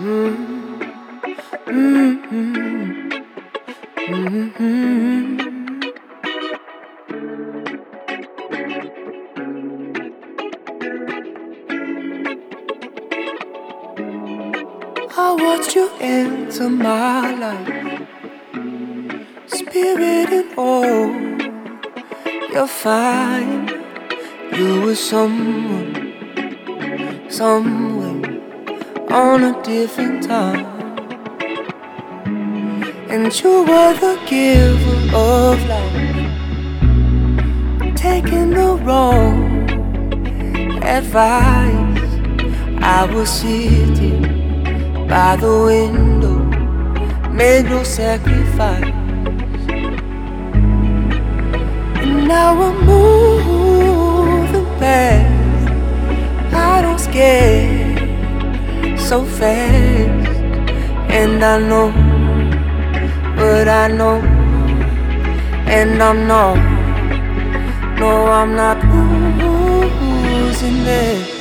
I watched you enter my life, spirit and all. You're fine. You were someone, somewhere on a different time. And you were the giver of life, taking the wrong advice. I was sitting by the window, made no sacrifice. And now I'm moving past. I don't scare so fast. And I know what I know, and I'm not, no, I'm not losing it.